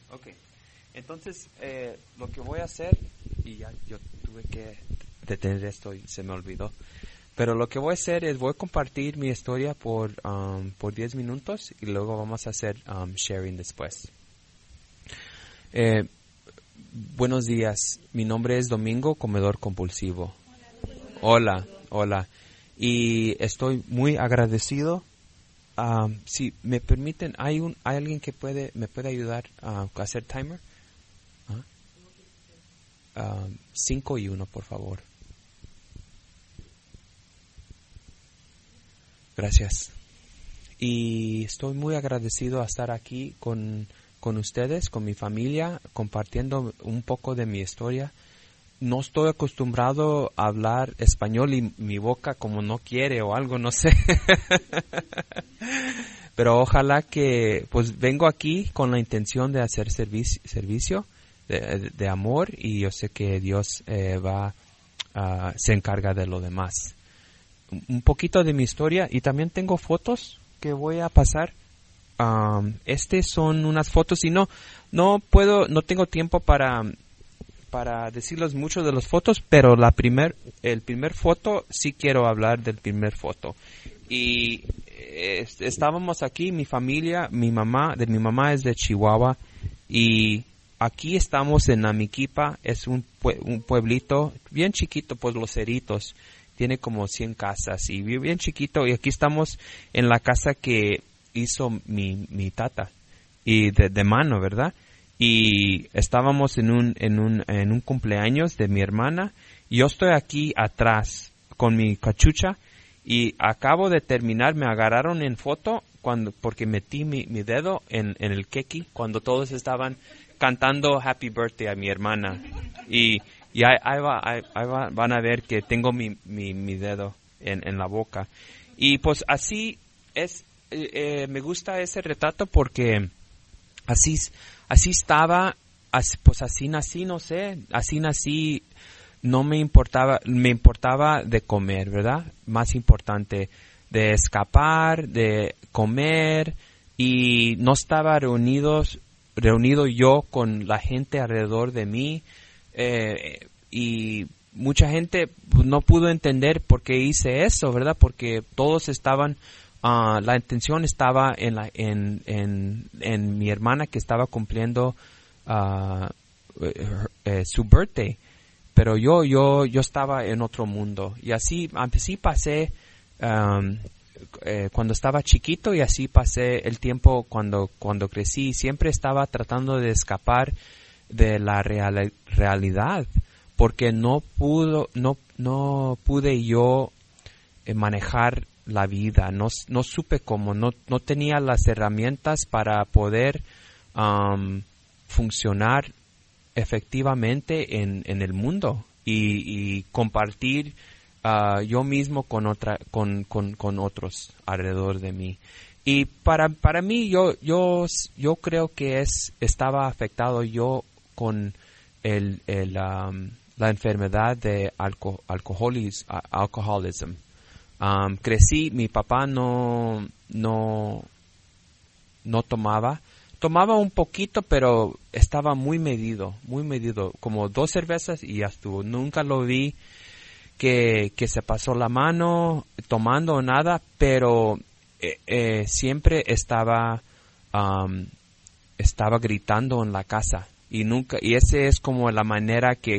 Ok. Entonces, lo que voy a hacer, y ya yo tuve que detener esto y se me olvidó, pero lo que voy a hacer es voy a compartir mi historia por 10 minutos y luego vamos a hacer sharing después. Buenos días, mi nombre es Domingo, comedor compulsivo. Hola. Y estoy muy agradecido. Si me permiten, ¿hay alguien que me puede ayudar a hacer timer? 5 y 1, por favor. Gracias. Y estoy muy agradecido a estar aquí con ustedes, con mi familia, compartiendo un poco de mi historia. No estoy acostumbrado a hablar español y mi boca como no quiere o algo, no sé. Pero ojalá que, pues vengo aquí con la intención de hacer servicio de amor, y yo sé que Dios se encarga de lo demás. Un poquito de mi historia, y también tengo fotos que voy a pasar. Son unas fotos y no tengo tiempo para decirles mucho de las fotos, pero el primer foto sí quiero hablar del primer foto. Y estábamos aquí, mi familia, mi mamá es de Chihuahua, y aquí estamos en Amiquipa. Es un pueblito bien chiquito, pues Los Cerritos, tiene como 100 casas y bien chiquito, y aquí estamos en la casa que hizo mi tata, y de mano, ¿verdad? Y estábamos en un cumpleaños de mi hermana, y yo estoy aquí atrás con mi cachucha, y acabo de terminar. Me agarraron en foto porque metí mi dedo en el quequi cuando todos estaban cantando Happy Birthday a mi hermana, y van a ver que tengo mi dedo en la boca. Y pues así es. Me gusta ese retrato porque así estaba, pues así nací, no sé, así nací. No me importaba de comer, ¿verdad? Más importante, de escapar, de comer, y no estaba reunido yo con la gente alrededor de mí, y mucha gente no pudo entender por qué hice eso, ¿verdad? Porque todos estaban, la intención estaba en mi hermana, que estaba cumpliendo su birthday, pero yo estaba en otro mundo. Y así pasé cuando estaba chiquito, y así pasé el tiempo cuando crecí. Siempre estaba tratando de escapar de la realidad, porque no pude yo manejar la vida. No supe cómo, no tenía las herramientas para poder funcionar efectivamente en el mundo y compartir yo mismo con otros alrededor de mí. Y para mí, yo creo que estaba afectado yo con la enfermedad de alcoholism. Crecí, mi papá no tomaba un poquito, pero estaba muy medido, como 2 cervezas y ya estuvo. Nunca lo vi que se pasó la mano tomando o nada, pero siempre estaba gritando en la casa, y ese es como la manera que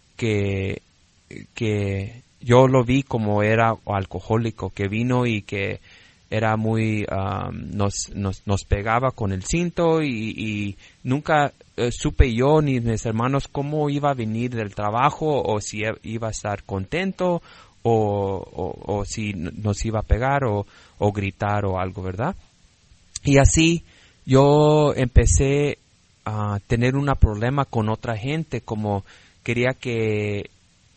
yo lo vi, como era alcohólico, que vino y que era muy nos pegaba con el cinto, y nunca supe yo ni mis hermanos cómo iba a venir del trabajo, o si iba a estar contento, o si nos iba a pegar o gritar o algo, ¿verdad? Y así yo empecé a tener un problema con otra gente, como quería que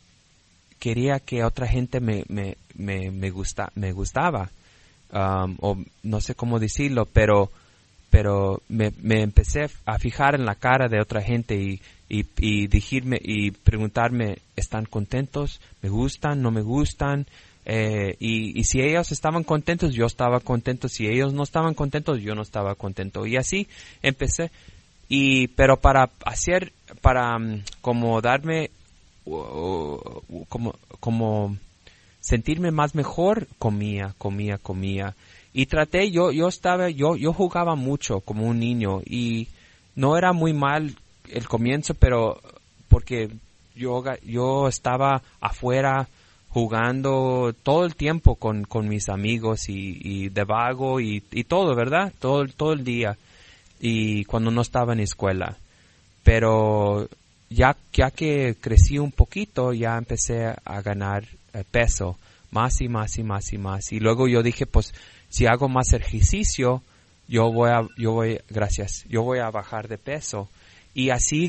otra gente me gustaba. O no sé cómo decirlo, pero me empecé a fijar en la cara de otra gente y decirme y preguntarme, ¿están contentos? ¿Me gustan? ¿No me gustan? Y si ellos estaban contentos, yo estaba contento. Si ellos no estaban contentos, yo no estaba contento. Y así empecé. pero como darme, como sentirme más mejor, comía. Y traté, yo jugaba mucho como un niño y no era muy mal el comienzo, pero porque yo estaba afuera jugando todo el tiempo con mis amigos y de vago y todo, ¿verdad? Todo el día. Y cuando no estaba en escuela. Pero ya que crecí un poquito, ya empecé a ganar peso, más y más. Y luego yo dije, pues, si hago más ejercicio, yo voy a bajar de peso. Y así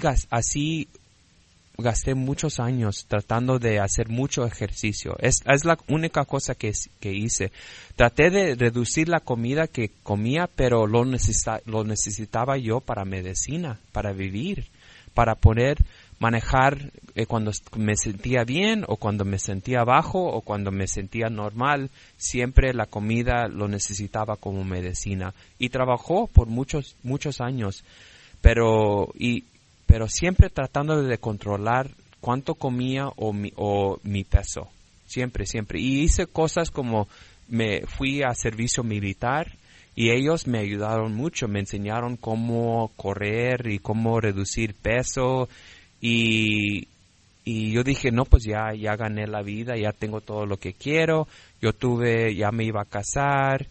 gasté muchos años tratando de hacer mucho ejercicio. Es la única cosa que hice. Traté de reducir la comida que comía, pero lo necesitaba yo para medicina, para vivir, para poder manejar cuando me sentía bien o cuando me sentía bajo o cuando me sentía normal. Siempre la comida lo necesitaba como medicina. Y trabajó por muchos años. Pero siempre tratando de controlar cuánto comía o mi peso. Siempre. Y hice cosas como me fui a servicio militar y ellos me ayudaron mucho. Me enseñaron cómo correr y cómo reducir peso. Y yo dije, no, pues ya gané la vida, ya tengo todo lo que quiero. Ya me iba a casar.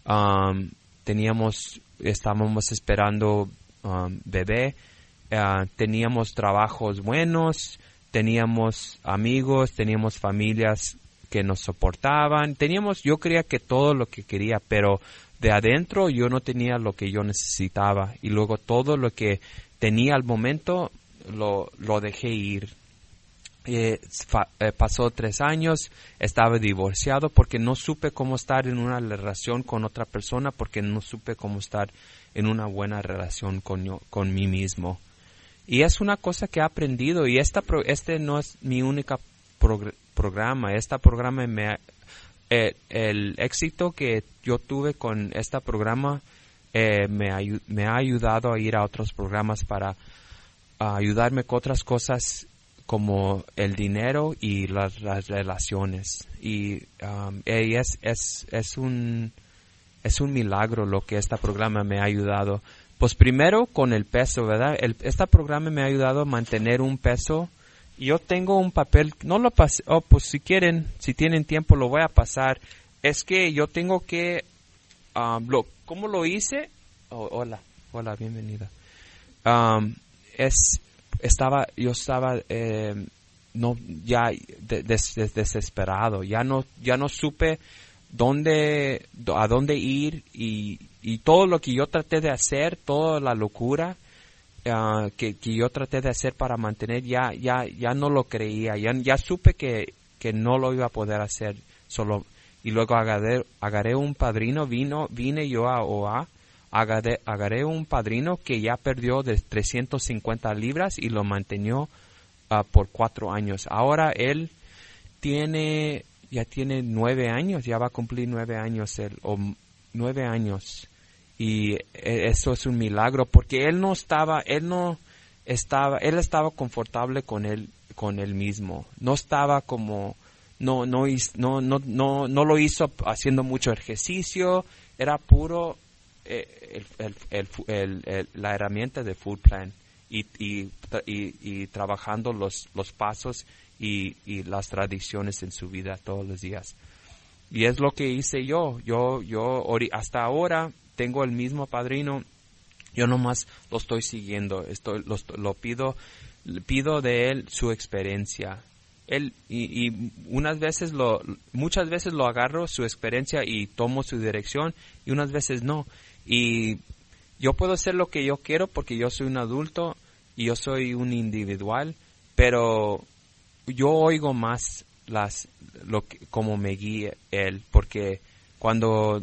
Estábamos esperando bebé. Teníamos trabajos buenos, teníamos amigos, teníamos familias que nos soportaban, yo creía que todo lo que quería, pero de adentro yo no tenía lo que yo necesitaba y luego todo lo que tenía al momento lo dejé ir. Pasó 3 años, estaba divorciado porque no supe cómo estar en una relación con otra persona, porque no supe cómo estar en una buena relación con mí mismo. Y es una cosa que he aprendido y este no es mi única programa. Este programa el éxito que yo tuve con este programa me ha ayudado a ir a otros programas para ayudarme con otras cosas como el dinero y las relaciones. Y es un milagro lo que este programa me ha ayudado. Pues primero con el peso, ¿verdad? Este programa me ha ayudado a mantener un peso. Yo tengo un papel, no lo pasé, pues si tienen tiempo lo voy a pasar. Es que yo tengo que, ¿cómo lo hice? Hola, bienvenida. Yo estaba desesperado, ya no supe a dónde ir y todo lo que yo traté de hacer, toda la locura que yo traté de hacer para mantener, ya no lo creía, ya supe que no lo iba a poder hacer solo. Y luego agarré un padrino, vine yo a OA, agarré un padrino que ya perdió de 350 libras y lo mantenió por 4 años. Ahora él ya tiene 9 años, ya va a cumplir 9 años o 9 años. Y eso es un milagro porque él estaba confortable con él mismo. No estaba como, no lo hizo haciendo mucho ejercicio, era puro la herramienta de Food Plan y trabajando los pasos y las tradiciones en su vida todos los días. Y es lo que hice yo hasta ahora tengo el mismo padrino, yo nomás lo estoy siguiendo, lo pido de él su experiencia. Él y muchas veces lo agarro su experiencia y tomo su dirección y unas veces no. Y yo puedo hacer lo que yo quiero porque yo soy un adulto y yo soy un individual, pero yo oigo más como me guía él, porque cuando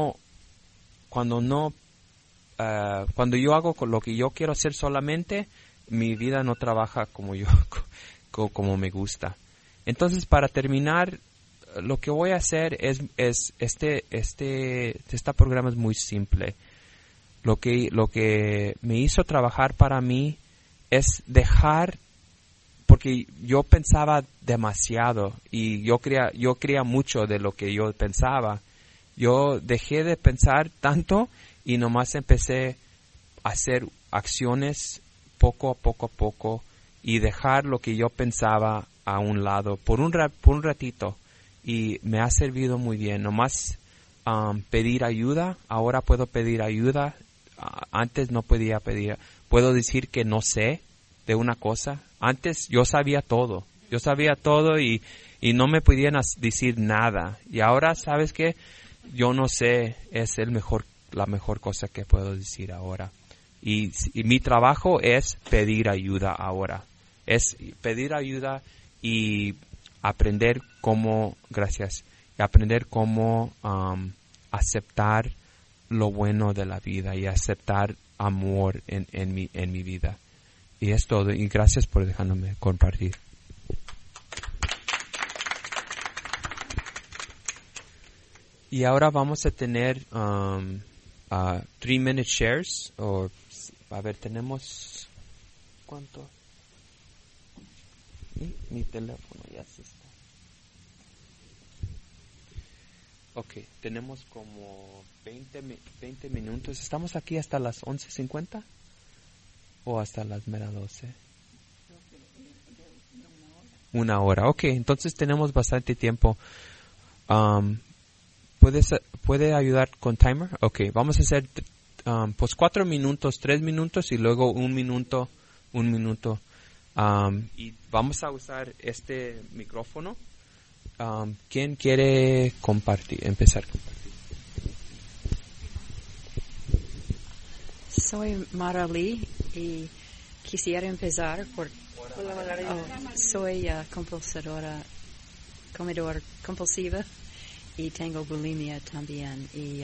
yo hago con lo que yo quiero hacer solamente, mi vida no trabaja como me gusta. Entonces, para terminar, lo que voy a hacer este programa es muy simple. lo que me hizo trabajar para mí es dejar, porque yo pensaba demasiado y yo creía mucho de lo que yo pensaba. Yo dejé de pensar tanto y nomás empecé a hacer acciones poco a poco y dejar lo que yo pensaba a un lado por un ratito, y me ha servido muy bien. Nomás pedir ayuda. Ahora puedo pedir ayuda. Antes no podía pedir. Puedo decir que no sé de una cosa. Antes yo sabía todo. Y no me podían decir nada. Y ahora, ¿sabes qué? Yo no sé. Es la mejor cosa que puedo decir ahora. Y mi trabajo es pedir ayuda ahora. Es pedir ayuda y aprender cómo aceptar lo bueno de la vida y aceptar amor en mi vida. Y es todo. Y gracias por dejándome compartir. Y ahora vamos a tener 3-minute shares. A ver, tenemos... ¿Cuánto? Mi teléfono ya se está. Ok, tenemos como 20 minutos. ¿Estamos aquí hasta las 11:50? ¿O hasta las meras 12? Una hora. Ok, entonces tenemos bastante tiempo. ¿Puede ayudar con timer? Ok, vamos a hacer pues 4 minutos, 3 minutos y luego 1 minuto, 1 minuto. Y vamos a usar este micrófono. ¿Quién quiere empezar a compartir? Soy Mara Lee y quisiera empezar soy comedora compulsiva y tengo bulimia también. Y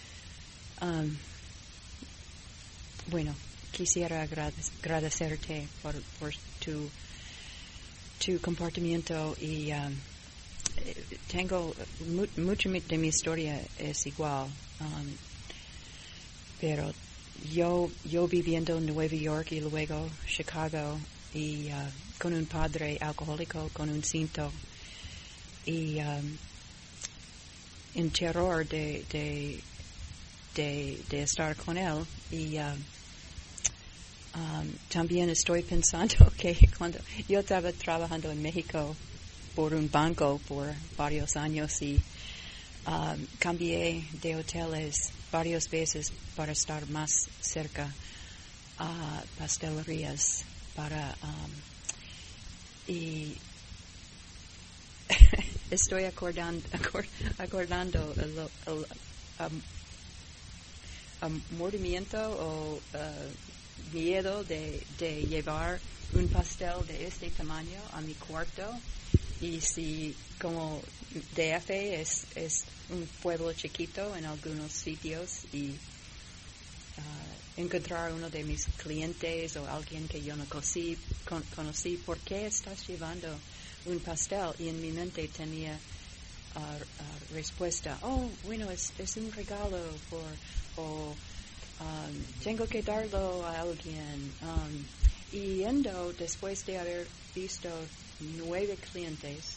bueno, quisiera agradecerte por tu comportamiento y tengo mucho de mi historia es igual, pero yo viviendo en Nueva York y luego Chicago y con un padre alcohólico, con un cinto y en terror de estar con él y también estoy pensando que cuando yo estaba trabajando en México por un banco por varios años y cambié de hoteles varias veces para estar más cerca a pastelerías y estoy acordando el mordimiento o miedo de llevar un pastel de este tamaño a mi cuarto. Y si como DF es un pueblo chiquito en algunos sitios y encontrar uno de mis clientes o alguien que yo no conocí, ¿por qué estás llevando un pastel? Y en mi mente tenía respuesta, bueno, es un regalo tengo que darlo a alguien. Y después de haber visto 9 clientes,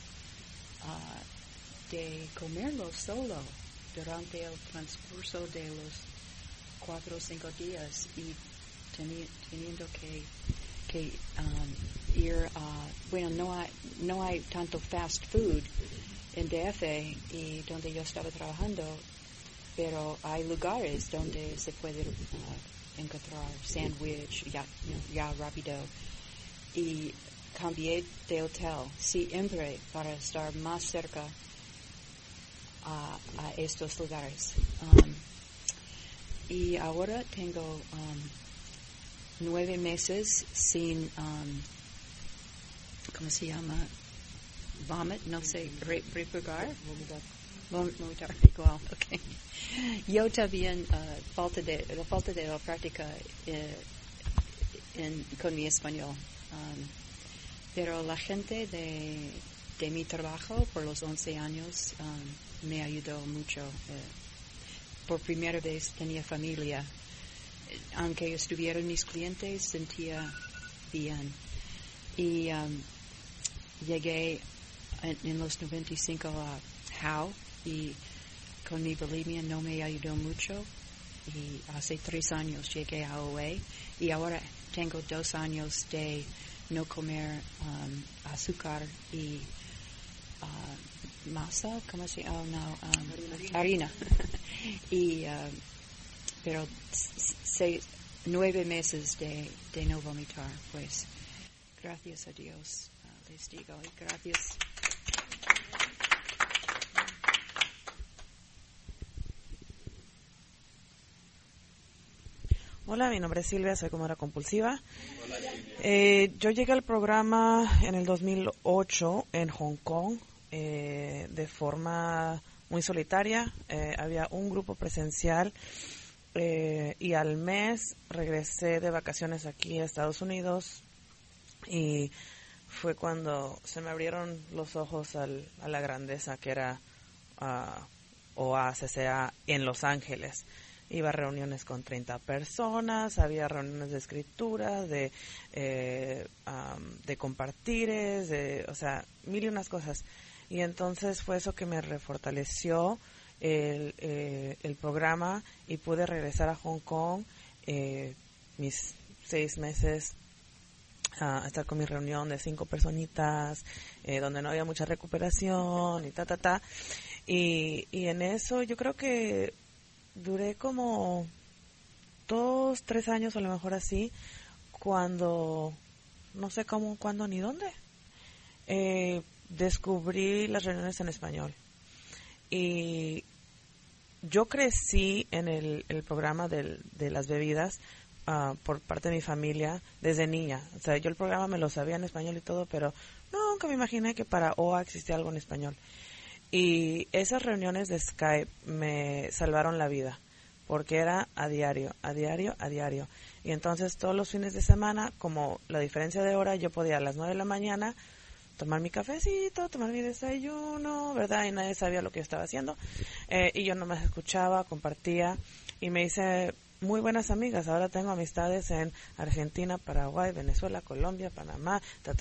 de comerlo solo durante el transcurso de los 4 o 5 días y teniendo que ir a, bueno, no hay tanto fast food en DF y donde yo estaba trabajando, pero hay lugares donde se puede encontrar sándwich ya rápido. Y cambié de hotel siempre para estar más cerca a estos lugares. Y ahora tengo 9 meses sin, ¿cómo se llama? Vomit, no sé, refugar. Vomitar, igual, okay. Yo también la falta de la práctica con mi español. Pero la gente de mi trabajo por los 11 años me ayudó mucho. Por primera vez tenía familia aunque estuvieran mis clientes, sentía bien. Y llegué en los 95 a Howe y con mi bulimia no me ayudó mucho. Y hace 3 años llegué a OA y ahora tengo 2 años de no comer azúcar y masa, ¿cómo se llama? Oh, no, harina. Y pero 9 meses de no vomitar, pues gracias a Dios les digo y gracias. Hola, mi nombre es Silvia, soy comedora compulsiva. Yo llegué al programa en el 2008 en Hong Kong de forma muy solitaria. Había un grupo presencial y al mes regresé de vacaciones aquí a Estados Unidos y fue cuando se me abrieron los ojos a la grandeza que era OACCA en Los Ángeles. Iba a reuniones con 30 personas, había reuniones de escritura, de compartires, o sea, mil y unas cosas. Y entonces fue eso que me refortaleció el programa y pude regresar a Hong Kong mis 6 meses a estar con mi reunión de 5 personitas, donde no había mucha recuperación y y en eso yo creo que duré como 2, 3 años, a lo mejor así, cuando, no sé cómo, cuándo ni dónde, descubrí las reuniones en español. Y yo crecí en el programa de las bebidas por parte de mi familia desde niña. O sea, yo el programa me lo sabía en español y todo, pero nunca me imaginé que para OA existía algo en español. Y esas reuniones de Skype me salvaron la vida, porque era a diario. Y entonces todos los fines de semana, como la diferencia de hora, yo podía a las 9 de la mañana tomar mi cafecito, tomar mi desayuno, ¿verdad? Y nadie sabía lo que yo estaba haciendo. Y yo nomás escuchaba, compartía, y me hice muy buenas amigas. Ahora tengo amistades en Argentina, Paraguay, Venezuela, Colombia, Panamá,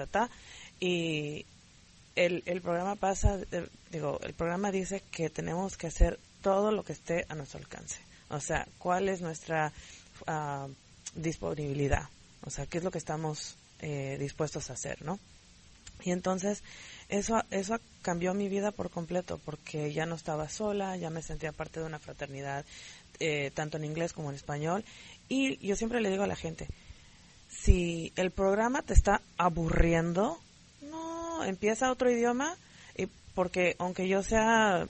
y el programa el programa dice que tenemos que hacer todo lo que esté a nuestro alcance. O sea, ¿cuál es nuestra disponibilidad? O sea, ¿qué es lo que estamos dispuestos a hacer, no? Y entonces eso cambió mi vida por completo, porque ya no estaba sola, ya me sentía parte de una fraternidad, tanto en inglés como en español. Y yo siempre le digo a la gente, si el programa te está aburriendo, no, empieza otro idioma, y porque aunque yo sea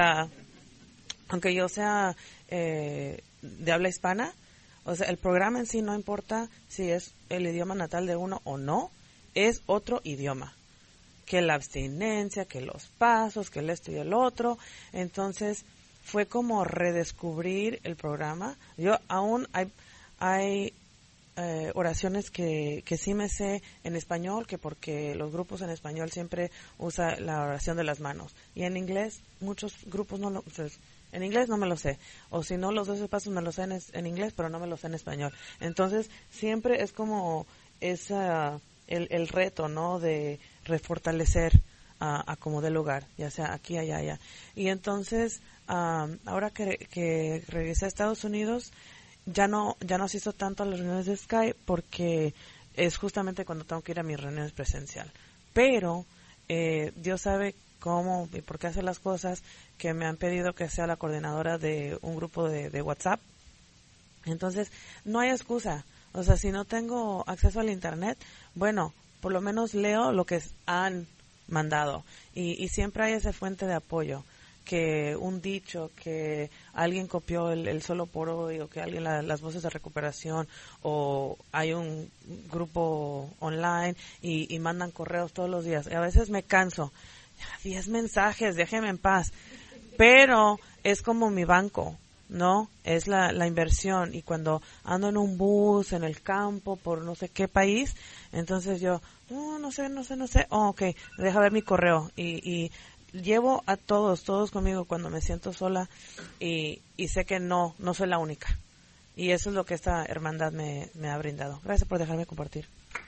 de habla hispana, o sea, el programa en sí no importa si es el idioma natal de uno o no, es otro idioma, que la abstinencia, que los pasos, que el esto y el otro. Entonces fue como redescubrir el programa. Yo aún hay oraciones que sí me sé en español, que porque los grupos en español siempre usan la oración de las manos, y en inglés muchos grupos no lo, pues, en inglés no me lo sé, o si no, los 12 pasos me los sé en inglés, pero no me los sé en español. Entonces siempre es como el reto, ¿no?, de refortalecer a como de lugar, ya sea aquí, allá. Y entonces ahora que regresé a Estados Unidos, ya no se hizo tanto las reuniones de Skype, porque es justamente cuando tengo que ir a mis reuniones presencial. Pero Dios sabe cómo y por qué hace las cosas, que me han pedido que sea la coordinadora de un grupo de WhatsApp. Entonces no hay excusa. O sea, si no tengo acceso al internet, bueno, por lo menos leo lo que han mandado, y siempre hay esa fuente de apoyo, que un dicho, que alguien copió el solo por hoy, o que alguien las voces de recuperación, o hay un grupo online y mandan correos todos los días. Y a veces me canso, 10 mensajes, déjeme en paz, pero es como mi banco, ¿no? Es la inversión. Y cuando ando en un bus, en el campo, por no sé qué país, entonces yo, no sé, okay, deja ver mi correo, y llevo a todos conmigo cuando me siento sola, y sé que no soy la única. Y eso es lo que esta hermandad me ha brindado. Gracias por dejarme compartir.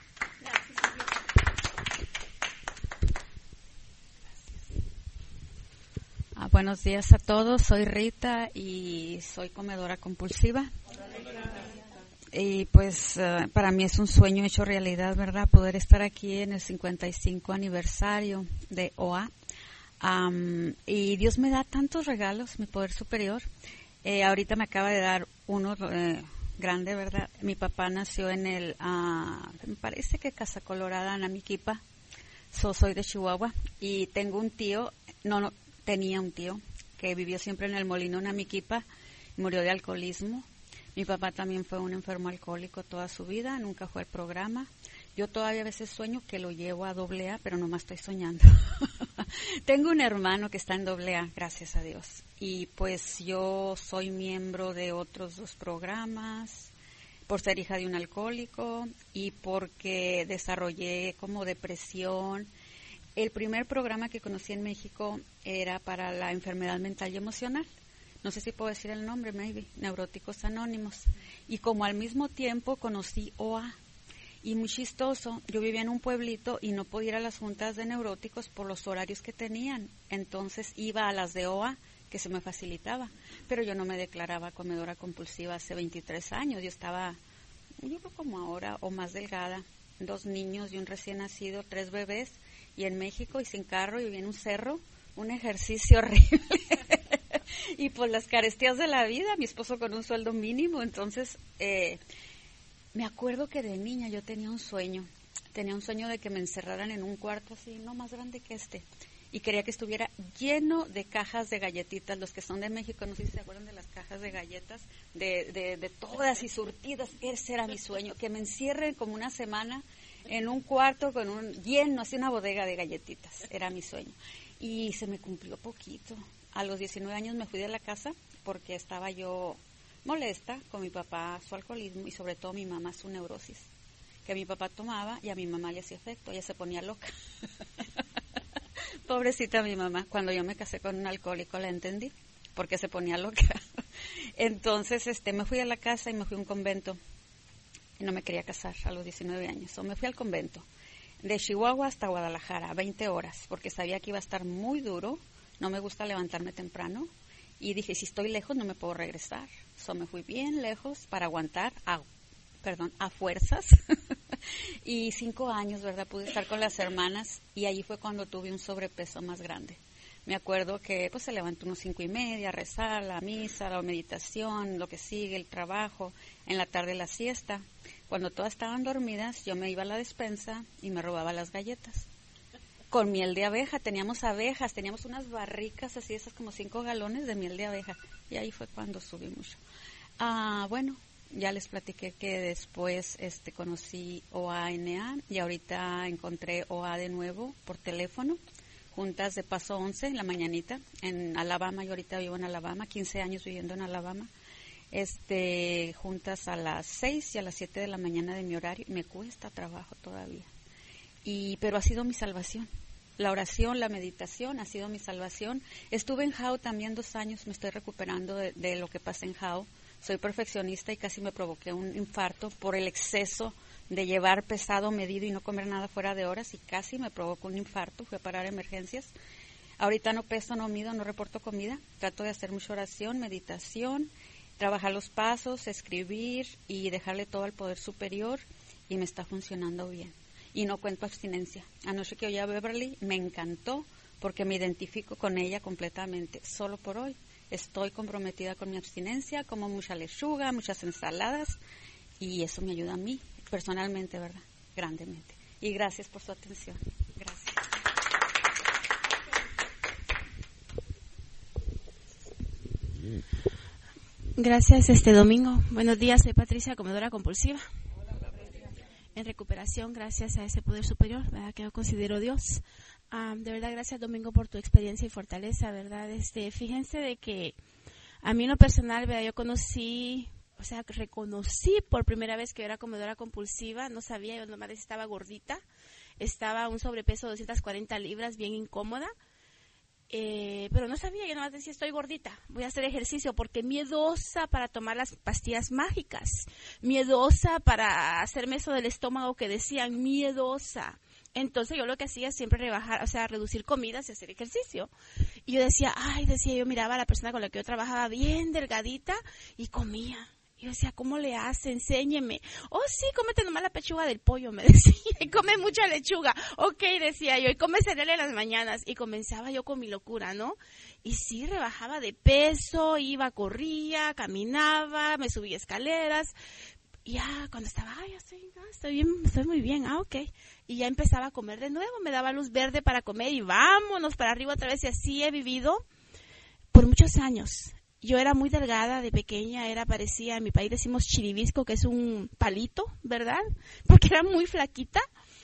Buenos días a todos, soy Rita y soy comedora compulsiva. Y pues para mí es un sueño hecho realidad, ¿verdad? Poder estar aquí en el 55 aniversario de OA. Y Dios me da tantos regalos, mi poder superior. Ahorita me acaba de dar uno grande, ¿verdad? Mi papá nació en me parece que Casa Colorada, Namiquipa. Soy de Chihuahua y tengo un tío, tenía un tío que vivió siempre en el Molino Namiquipa, murió de alcoholismo. Mi papá también fue un enfermo alcohólico toda su vida, nunca fue al programa. Yo todavía a veces sueño que lo llevo a AA, pero nomás estoy soñando. Tengo un hermano que está en AA, gracias a Dios. Y pues yo soy miembro de otros 2 programas, por ser hija de un alcohólico y porque desarrollé como depresión. El primer programa que conocí en México era para la enfermedad mental y emocional. No sé si puedo decir el nombre, maybe, Neuróticos Anónimos. Y como al mismo tiempo conocí OA. Y muy chistoso, yo vivía en un pueblito y no podía ir a las juntas de neuróticos por los horarios que tenían. Entonces iba a las de OA, que se me facilitaba. Pero yo no me declaraba comedora compulsiva hace 23 años. Yo creo como ahora, o más delgada. 2 niños y un recién nacido, 3 bebés. Y en México y sin carro y en un cerro, un ejercicio horrible. Y por las carestías de la vida, mi esposo con un sueldo mínimo. Entonces, me acuerdo que de niña yo tenía un sueño de que me encerraran en un cuarto así, no más grande que este. Y quería que estuviera lleno de cajas de galletitas. Los que son de México, no sé si se acuerdan de las cajas de galletas, de todas y surtidas. Ese era mi sueño, que me encierren como una semana en un cuarto con lleno, así una bodega de galletitas. Era mi sueño. Y se me cumplió poquito. A los 19 años me fui de la casa porque estaba yo molesta con mi papá, su alcoholismo y sobre todo mi mamá, su neurosis. Que mi papá tomaba y a mi mamá le hacía efecto, ella se ponía loca. Pobrecita mi mamá, cuando yo me casé con un alcohólico la entendí, porque se ponía loca. Entonces me fui a la casa y me fui a un convento. Y no me quería casar a los 19 años. Me fui al convento, de Chihuahua hasta Guadalajara, 20 horas, porque sabía que iba a estar muy duro. No me gusta levantarme temprano. Y dije, si estoy lejos no me puedo regresar. Me fui bien lejos para aguantar a fuerzas. Y 5 años, ¿verdad? Pude estar con las hermanas y allí fue cuando tuve un sobrepeso más grande. Me acuerdo que pues se levantó unos 5:30 a rezar, la misa, la meditación, lo que sigue, el trabajo, en la tarde la siesta. Cuando todas estaban dormidas, yo me iba a la despensa y me robaba las galletas. Con miel de abeja, teníamos abejas, teníamos unas barricas así, esas como 5 galones de miel de abeja. Y ahí fue cuando subí mucho. Bueno, ya les platiqué que después conocí OANA y ahorita encontré OA de nuevo por teléfono. Juntas de Paso 11 en la mañanita, en Alabama, yo ahorita vivo en Alabama, 15 años viviendo en Alabama, juntas a las 6 y a las 7 de la mañana de mi horario, me cuesta trabajo todavía, pero ha sido mi salvación, la oración, la meditación ha sido mi salvación. Estuve en JAO también 2 años, me estoy recuperando de lo que pasé en JAO, soy perfeccionista y casi me provoqué un infarto por el exceso de llevar pesado, medido y no comer nada fuera de horas y casi me provocó un infarto, fui a parar a emergencias. Ahorita no peso, no mido, no reporto comida, trato de hacer mucha oración, meditación, trabajar los pasos, escribir y dejarle todo al poder superior y me está funcionando bien. Y no cuento abstinencia. Anoche que oí a Beverly me encantó porque me identifico con ella completamente. Solo por hoy estoy comprometida con mi abstinencia, como mucha lechuga, muchas ensaladas y eso me ayuda a mí. Personalmente, ¿verdad? Grandemente. Y gracias por su atención. Gracias. Gracias, domingo. Buenos días, soy Patricia, comedora compulsiva. En recuperación, gracias a ese poder superior, ¿verdad? Que yo considero Dios. De verdad, gracias, Domingo, por tu experiencia y fortaleza, ¿verdad? Fíjense de que a mí en lo personal, ¿verdad? Yo reconocí por primera vez que era comedora compulsiva, no sabía, yo nomás estaba gordita, estaba a un sobrepeso de 240 libras, bien incómoda, Pero no sabía, yo nomás decía, estoy gordita, voy a hacer ejercicio, porque miedosa para tomar las pastillas mágicas, miedosa para hacerme eso del estómago que decían, miedosa. Entonces yo lo que hacía es siempre rebajar, o sea, reducir comidas y hacer ejercicio. Y yo decía, yo miraba a la persona con la que yo trabajaba bien delgadita y comía. Y yo decía, ¿cómo le hace? Enséñeme. Oh, sí, cómete nomás la pechuga del pollo, me decía. Y come mucha lechuga. Ok, decía yo. Y come cereal en las mañanas. Y comenzaba yo con mi locura, ¿no? Y sí, rebajaba de peso, corría, caminaba, me subía escaleras. Y ya, cuando estaba, estoy bien, estoy muy bien, ok. Y ya empezaba a comer de nuevo, me daba luz verde para comer y vámonos para arriba otra vez. Y así he vivido por muchos años. Yo era muy delgada de pequeña, parecía, en mi país decimos chiribisco, que es un palito, ¿verdad? Porque era muy flaquita.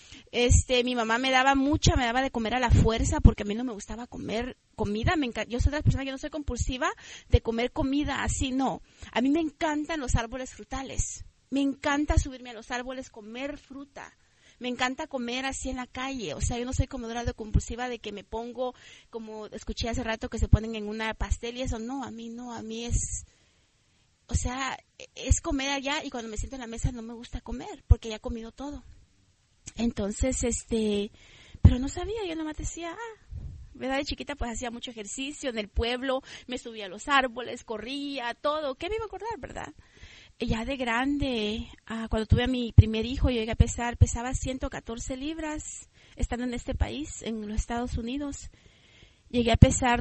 Mi mamá me daba de comer a la fuerza, porque a mí no me gustaba comer comida. Yo soy de las personas que no soy compulsiva de comer comida así, no. A mí me encantan los árboles frutales. Me encanta subirme a los árboles, comer fruta. Me encanta comer así en la calle, o sea, yo no soy comedora de compulsiva de que me pongo, como escuché hace rato que se ponen en una pastel y eso, no, a mí es, o sea, es comer allá y cuando me siento en la mesa no me gusta comer porque ya he comido todo. Entonces, pero no sabía, yo nomás decía, ¿verdad? De chiquita pues hacía mucho ejercicio en el pueblo, me subía a los árboles, corría, todo, ¿qué me iba a acordar, verdad? Ya de grande, cuando tuve a mi primer hijo, yo llegué a pesaba 114 libras, estando en este país, en los Estados Unidos. Llegué a pesar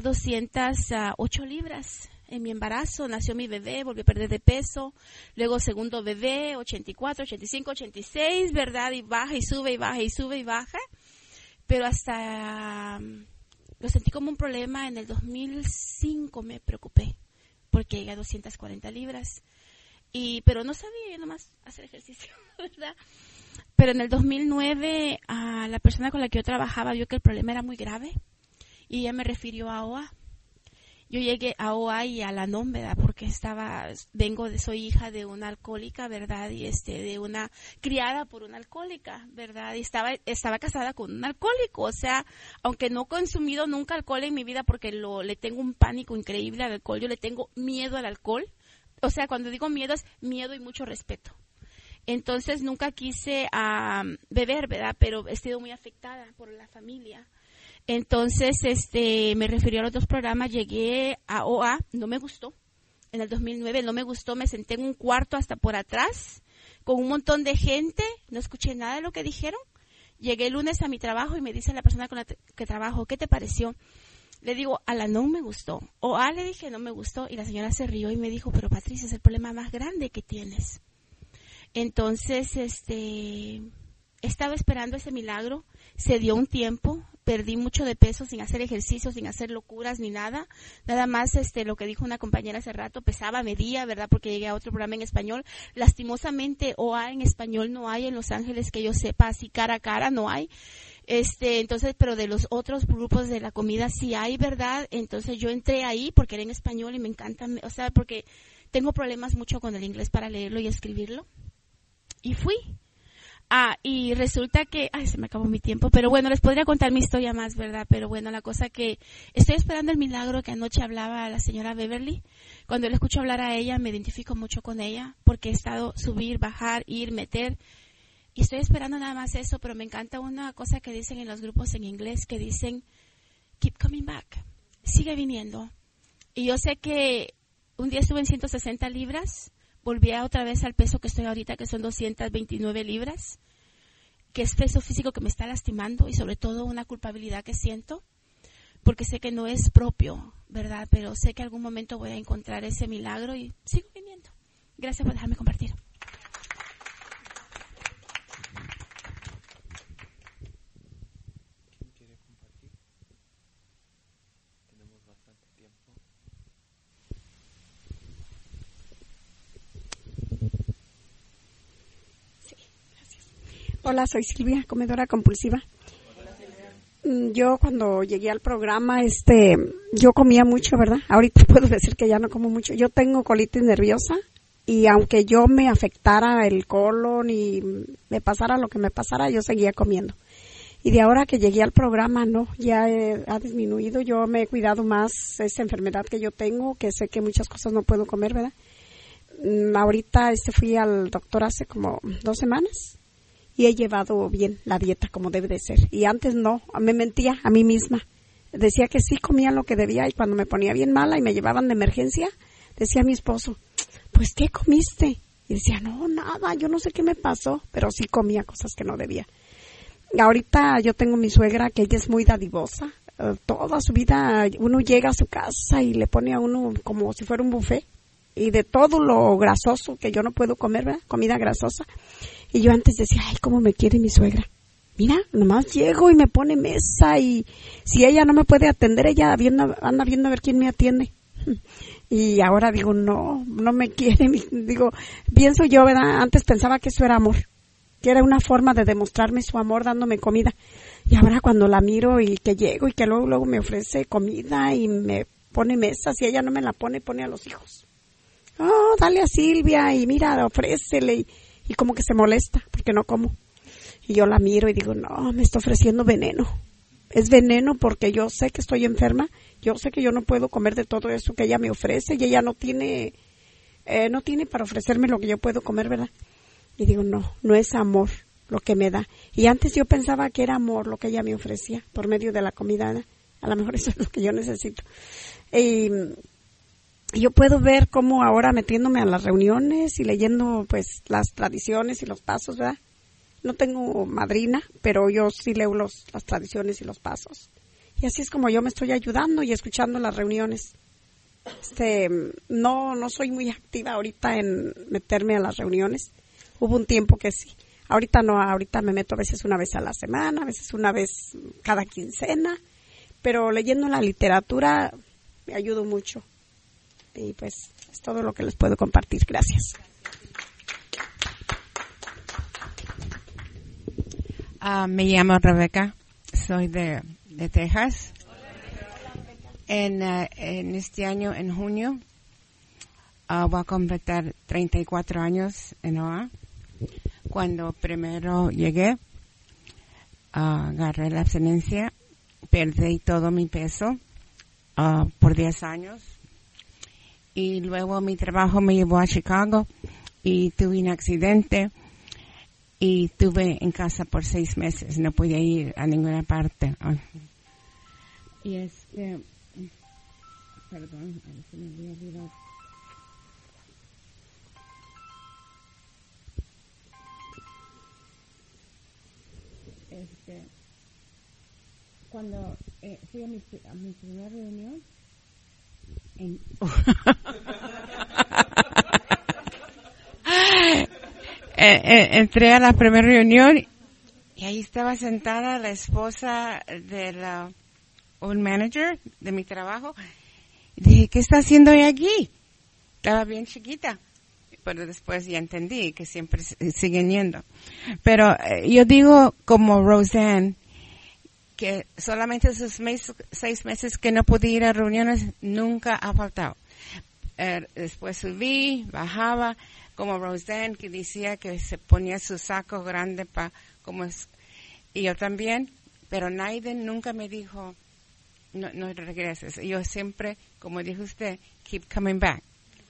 208 libras en mi embarazo, nació mi bebé, volví a perder de peso. Luego segundo bebé, 84, 85, 86, ¿verdad? Y baja y sube y baja y sube y baja. Pero hasta lo sentí como un problema en el 2005, me preocupé, porque llegué a 240 libras. Pero no sabía yo nomás hacer ejercicio, ¿verdad? Pero en el 2009, la persona con la que yo trabajaba vio que el problema era muy grave y ella me refirió a OA. Yo llegué a OA y a la NOM, ¿verdad? Porque soy hija de una alcohólica, ¿verdad? Y de una criada por una alcohólica, ¿verdad? Y estaba casada con un alcohólico, o sea, aunque no he consumido nunca alcohol en mi vida porque le tengo un pánico increíble al alcohol, yo le tengo miedo al alcohol. O sea, cuando digo miedo es miedo y mucho respeto. Entonces nunca quise beber, ¿verdad? Pero he sido muy afectada por la familia. Entonces, me refirió a los dos programas, llegué a OA, no me gustó. En el 2009 no me gustó, me senté en un cuarto hasta por atrás, con un montón de gente, no escuché nada de lo que dijeron. Llegué el lunes a mi trabajo y me dice la persona con la que trabajo, ¿qué te pareció? Le digo, a la no me gustó. Le dije, no me gustó. Y la señora se rió y me dijo, pero Patricia, es el problema más grande que tienes. Entonces, estaba esperando ese milagro. Se dio un tiempo. Perdí mucho de peso sin hacer ejercicio, sin hacer locuras ni nada. Nada más, lo que dijo una compañera hace rato, pesaba, medía, ¿verdad? Porque llegué a otro programa en español. Lastimosamente, OA en español no hay en Los Ángeles, que yo sepa, así cara a cara, no hay. Entonces, pero de los otros grupos de la comida sí hay, ¿verdad? Entonces yo entré ahí porque era en español y me encanta, o sea, porque tengo problemas mucho con el inglés para leerlo y escribirlo. Y fui. Y resulta que, se me acabó mi tiempo, pero bueno, les podría contar mi historia más, ¿verdad? Pero bueno, la cosa que estoy esperando el milagro que anoche hablaba la señora Beverly. Cuando le escucho hablar a ella, me identifico mucho con ella porque he estado subir, bajar, ir, meter. Y estoy esperando nada más eso, pero me encanta una cosa que dicen en los grupos en inglés, que dicen, keep coming back, sigue viniendo. Y yo sé que un día estuve en 160 libras, volví otra vez al peso que estoy ahorita, que son 229 libras, que es peso físico que me está lastimando y sobre todo una culpabilidad que siento, porque sé que no es propio, ¿verdad? Pero sé que algún momento voy a encontrar ese milagro y sigo viniendo. Gracias por dejarme compartir. Hola, soy Silvia, comedora compulsiva. Yo cuando llegué al programa, yo comía mucho, ¿verdad? Ahorita puedo decir que ya no como mucho. Yo tengo colitis nerviosa y aunque yo me afectara el colon y me pasara lo que me pasara, yo seguía comiendo. Y de ahora que llegué al programa, no, ya ha disminuido. Yo me he cuidado más esa enfermedad que yo tengo, que sé que muchas cosas no puedo comer, ¿verdad? Ahorita fui al doctor hace como 2 semanas y he llevado bien la dieta como debe de ser. Y antes no, me mentía a mí misma. Decía que sí comía lo que debía y cuando me ponía bien mala y me llevaban de emergencia, decía a mi esposo, pues ¿qué comiste? Y decía, no, nada, yo no sé qué me pasó, pero sí comía cosas que no debía. Ahorita yo tengo mi suegra que ella es muy dadivosa. Toda su vida uno llega a su casa y le pone a uno como si fuera un buffet. Y de todo lo grasoso que yo no puedo comer, ¿verdad? Comida grasosa. Y yo antes decía, ay, cómo me quiere mi suegra. Mira, nomás llego y me pone mesa y si ella no me puede atender, ella anda viendo a ver quién me atiende. Y ahora digo, no me quiere. Digo, pienso yo, ¿verdad? Antes pensaba que eso era amor, que era una forma de demostrarme su amor dándome comida. Y ahora cuando la miro y que llego y que luego me ofrece comida y me pone mesa, si ella no me la pone, pone a los hijos. Oh, dale a Silvia y mira, ofrécele y como que se molesta porque no como. Y yo la miro y digo, no, me está ofreciendo veneno. Es veneno porque yo sé que estoy enferma, yo sé que yo no puedo comer de todo eso que ella me ofrece y ella no tiene para ofrecerme lo que yo puedo comer, ¿verdad? Y digo, no es amor lo que me da. Y antes yo pensaba que era amor lo que ella me ofrecía por medio de la comida, ¿verdad? A lo mejor eso es lo que yo necesito. Y yo puedo ver cómo ahora metiéndome a las reuniones y leyendo pues las tradiciones y los pasos, ¿verdad? No tengo madrina, pero yo sí leo las tradiciones y los pasos. Y así es como yo me estoy ayudando y escuchando las reuniones. No soy muy activa ahorita en meterme a las reuniones. Hubo un tiempo que sí. Ahorita no, ahorita me meto a veces una vez a la semana, a veces una vez cada quincena. Pero leyendo la literatura me ayudo mucho. Y pues es todo lo que les puedo compartir. Gracias. Me llamo Rebeca, soy de Texas. En este año, en junio, voy a completar 34 años en OA. Cuando primero llegué, agarré la abstinencia, perdí todo mi peso por 10 años. Y luego mi trabajo me llevó a Chicago y tuve un accidente. Y estuve en casa por 6 meses, no podía ir a ninguna parte. Y perdón, a ver si me voy a olvidar. Cuando fui a mi primera reunión, entré a la primera reunión y ahí estaba sentada la esposa de un manager de mi trabajo. Y dije, ¿qué está haciendo ella aquí? Estaba bien chiquita, pero después ya entendí que siempre siguen yendo. Pero yo digo como Roseanne, que solamente esos 6 meses que no pude ir a reuniones nunca ha faltado. Después subí, bajaba, como Roseanne, que decía que se ponía su saco grande y yo también, pero nadie nunca me dijo, no regreses. Yo siempre, como dijo usted, keep coming back.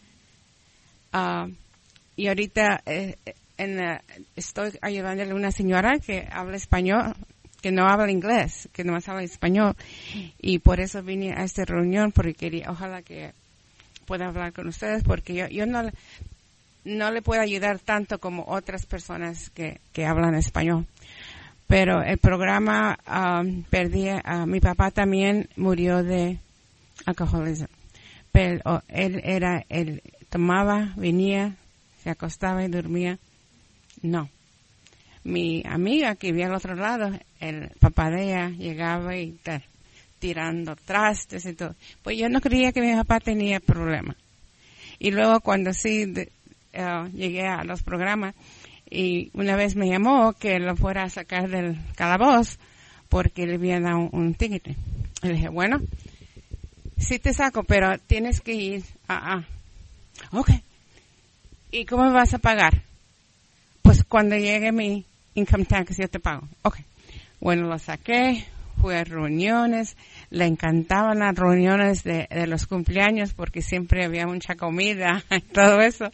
Y ahorita estoy ayudándole a una señora que habla español, que no habla inglés, que nomás habla español, y por eso vine a esta reunión, porque quería, ojalá que pueda hablar con ustedes, porque yo no le puedo ayudar tanto como otras personas que hablan español. Pero el programa, mi papá también murió de alcoholismo. Pero él tomaba, venía, se acostaba y dormía. No. Mi amiga que vivía al otro lado, el papá de ella llegaba y tirando trastes y todo. Pues yo no creía que mi papá tenía problema. Y luego cuando sí llegué a los programas, y una vez me llamó que lo fuera a sacar del calabozo porque le había dado un ticket. Le dije, bueno, sí te saco, pero tienes que ir. Ok. ¿Y cómo me vas a pagar? Pues cuando llegue mi income tax yo te pago. Ok. Bueno, lo saqué, fui a reuniones, le encantaban las reuniones de los cumpleaños porque siempre había mucha comida y todo eso.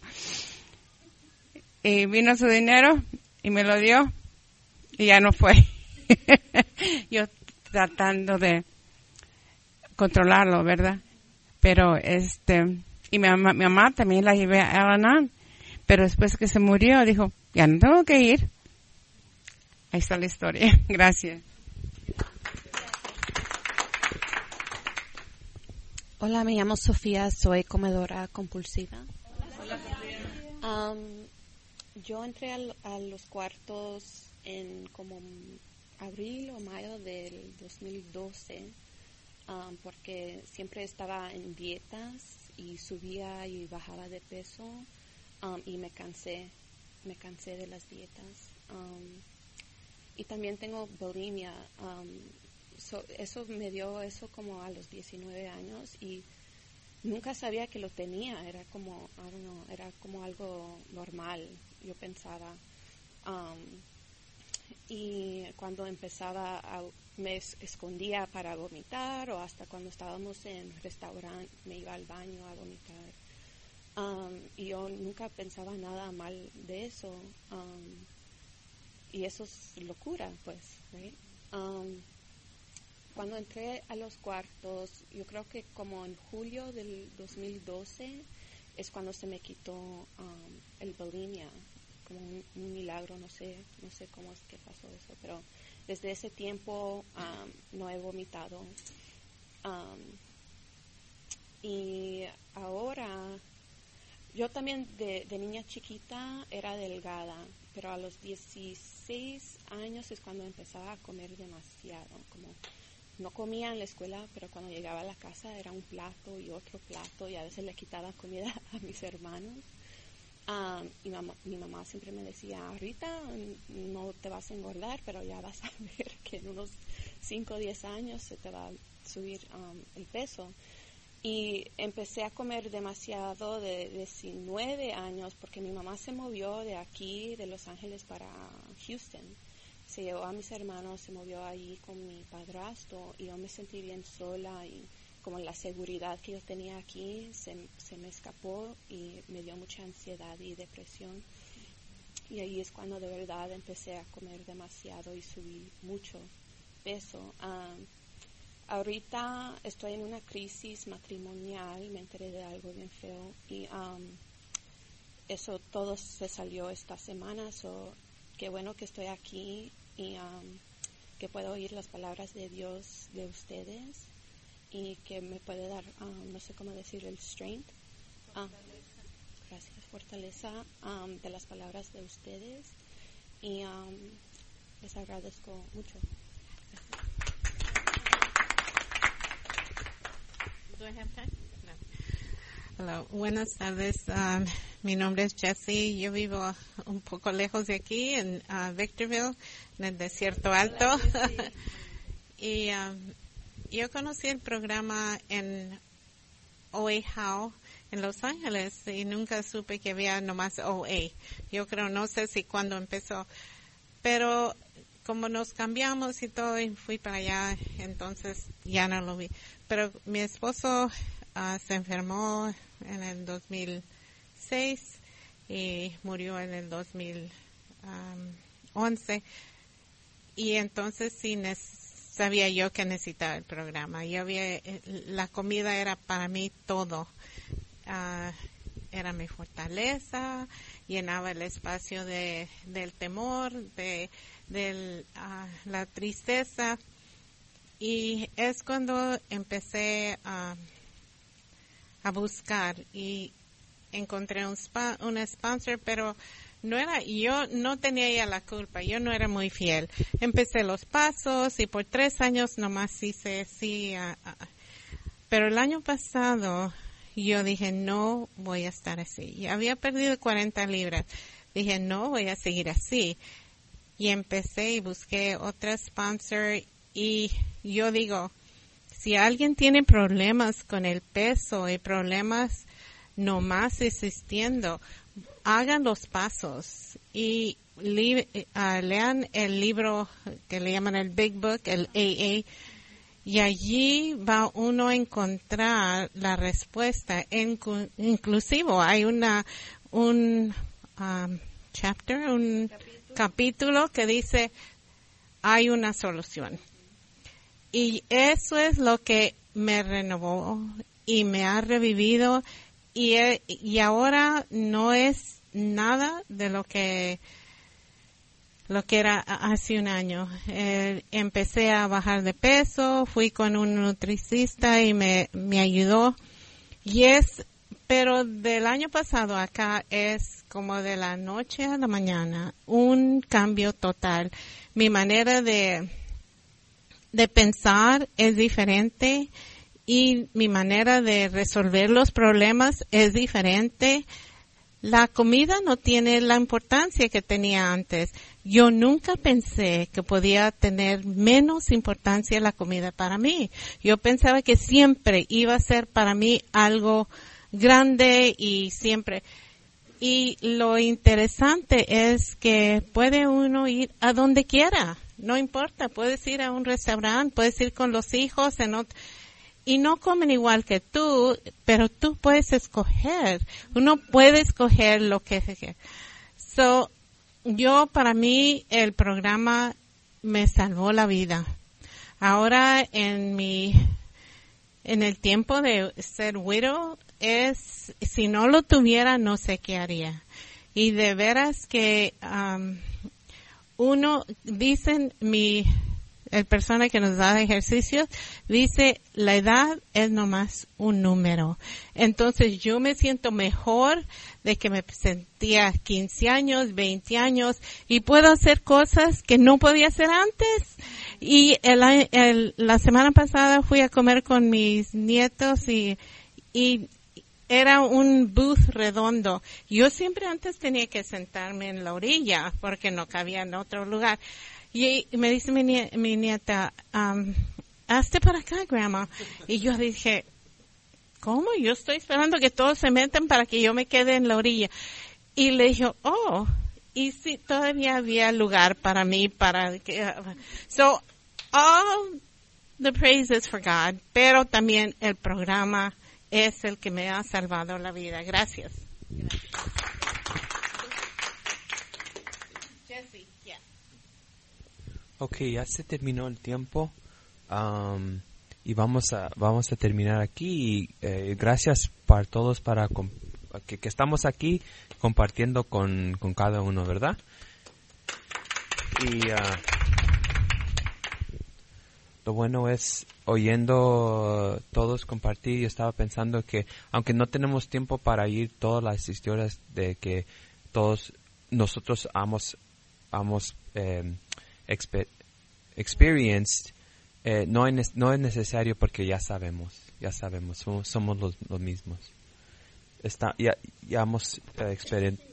Y vino su dinero y me lo dio y ya no fue. Yo tratando de controlarlo, ¿verdad? Pero y mi mamá también la llevé a Al-Anon, pero después que se murió dijo, ya no tengo que ir. Ahí está la historia. Gracias. Hola, me llamo Sofía, soy comedora compulsiva. Yo entré a los cuartos en como abril o mayo del 2012, porque siempre estaba en dietas y subía y bajaba de peso, y me cansé de las dietas. Y también tengo bulimia. Eso me dio eso como a los 19 años y nunca sabía que lo tenía. Era como, era como algo normal, yo pensaba. Y cuando empezaba, me escondía para vomitar, o hasta cuando estábamos en restaurante me iba al baño a vomitar. Y yo nunca pensaba nada mal de eso. Y eso es locura, pues, right? Cuando entré a los cuartos, yo creo que como en julio del 2012 es cuando se me quitó el bulimia, como un milagro, no sé cómo es que pasó eso, pero desde ese tiempo no he vomitado. Y ahora, yo también de niña chiquita era delgada, pero a los 16 años es cuando empezaba a comer demasiado, como no comía en la escuela, pero cuando llegaba a la casa era un plato y otro plato, y a veces le quitaba comida a mis hermanos. Y mi mamá siempre me decía, ahorita no te vas a engordar, pero ya vas a ver que en unos 5 o 10 años se te va a subir el peso. Y empecé a comer demasiado de 19 años, porque mi mamá se movió de aquí, de Los Ángeles, para Houston. Se llevó a mis hermanos, se movió allí con mi padrastro, y yo me sentí bien sola, y como la seguridad que yo tenía aquí se me escapó y me dio mucha ansiedad y depresión. Y ahí es cuando de verdad empecé a comer demasiado y subí mucho peso. Ahorita estoy en una crisis matrimonial, me enteré de algo bien feo, y eso todo se salió esta semana, qué bueno que estoy aquí y que puedo oír las palabras de Dios de ustedes, y que me puede dar, no sé cómo decir, el strength, gracias, fortaleza de las palabras de ustedes, y les agradezco mucho. Hola, buenas tardes. Mi nombre es Jessie. Yo vivo un poco lejos de aquí, en Victorville, en el Desierto Alto. Y yo conocí el programa en OA How en Los Ángeles, y nunca supe que había nomás OA. Yo creo, no sé si cuándo empezó, pero como nos cambiamos y todo, y fui para allá, entonces ya no lo vi. Pero mi esposo se enfermó en el 2006 y murió en el 2011, y entonces sí sabía yo que necesitaba el programa. La comida era para mí todo. Era mi fortaleza, llenaba el espacio del temor, de la tristeza. Y es cuando empecé a buscar, y encontré un sponsor, pero yo no tenía ya la culpa, yo no era muy fiel. Empecé los pasos y por 3 años nomás hice sí. Pero el año pasado yo dije, no voy a estar así. Y había perdido 40 libras. Dije, no voy a seguir así. Y empecé y busqué otra sponsor, y yo digo, si alguien tiene problemas con el peso y problemas nomás existiendo, hagan los pasos. Y lean el libro que le llaman el Big Book, el AA, y allí va uno a encontrar la respuesta. Inclusive hay un chapter, un capítulo que dice hay una solución. Y eso es lo que me renovó y me ha revivido, y ahora no es nada de lo que era hace un año. Empecé a bajar de peso, fui con un nutricista y me ayudó. Pero del año pasado acá es como de la noche a la mañana, un cambio total. Mi manera de pensar es diferente y mi manera de resolver los problemas es diferente. La comida no tiene la importancia que tenía antes. Yo nunca pensé que podía tener menos importancia la comida para mí. Yo pensaba que siempre iba a ser para mí algo grande y siempre. Y lo interesante es que puede uno ir a donde quiera. No importa, puedes ir a un restaurante, puedes ir con los hijos y no comen igual que tú, pero tú puedes escoger. Uno puede escoger lo que sea. Para mí, el programa me salvó la vida. Ahora, en el tiempo de ser widow, si no lo tuviera, no sé qué haría. Y de veras que, el persona que nos da ejercicios dice, la edad es nomás un número. Entonces yo me siento mejor de que me sentía 15 años, 20 años, y puedo hacer cosas que no podía hacer antes. Y la semana pasada fui a comer con mis nietos y era un booth redondo. Yo siempre antes tenía que sentarme en la orilla porque no cabía en otro lugar. Y me dice mi nieta, hazte para acá, grandma. Y yo dije, ¿cómo? Yo estoy esperando que todos se metan para que yo me quede en la orilla. Y le dije, y sí, todavía había lugar para mí, all the praise is for God, pero también el programa es el que me ha salvado la vida. Gracias. Jessie, yeah. Ok, ya se terminó el tiempo y vamos a terminar aquí. Y gracias para todos que estamos aquí compartiendo con cada uno, ¿verdad? Y lo bueno es oyendo todos compartir. Yo estaba pensando que aunque no tenemos tiempo para ir todas las historias de que todos nosotros hemos experienced, no es necesario porque ya sabemos, somos los mismos. Ya hemos experimentado.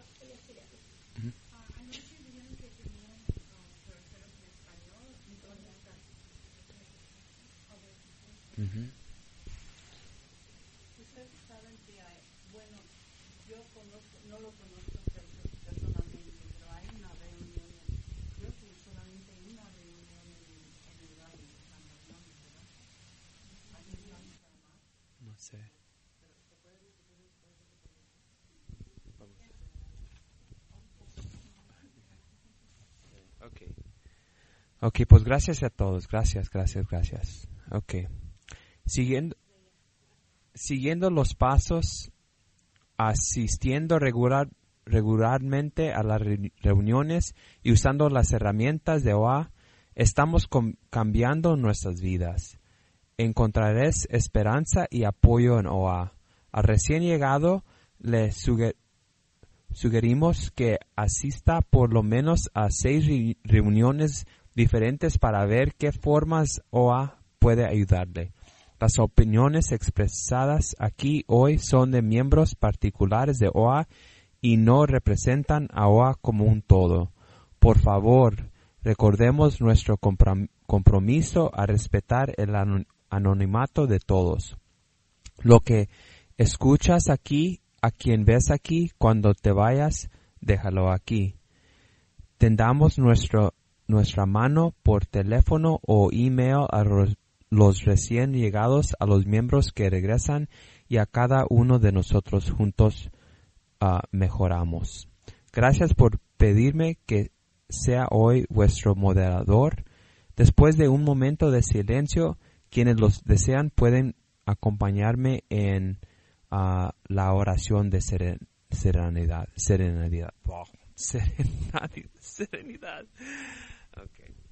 Ustedes saben que yo no lo conozco personalmente, pero hay una reunión, creo que solamente una reunión en el Valle de San Fernando, ¿verdad? ¿Alguien sabe más? No sé. Okay, pues gracias a todos, gracias. Okay. Siguiendo los pasos, asistiendo regularmente a las reuniones y usando las herramientas de OA, estamos cambiando nuestras vidas. Encontrarás esperanza y apoyo en OA. Al recién llegado, le sugerimos que asista por lo menos a 6 reuniones diferentes para ver qué formas OA puede ayudarle. Las opiniones expresadas aquí hoy son de miembros particulares de OA y no representan a OA como un todo. Por favor, recordemos nuestro compromiso a respetar el anonimato de todos. Lo que escuchas aquí, a quien ves aquí, cuando te vayas, déjalo aquí. Tendamos nuestra mano por teléfono o email a los recién llegados, a los miembros que regresan y a cada uno de nosotros juntos mejoramos. Gracias por pedirme que sea hoy vuestro moderador. Después de un momento de silencio, quienes los desean pueden acompañarme en la oración de serenidad. Wow. Serenidad. Okay.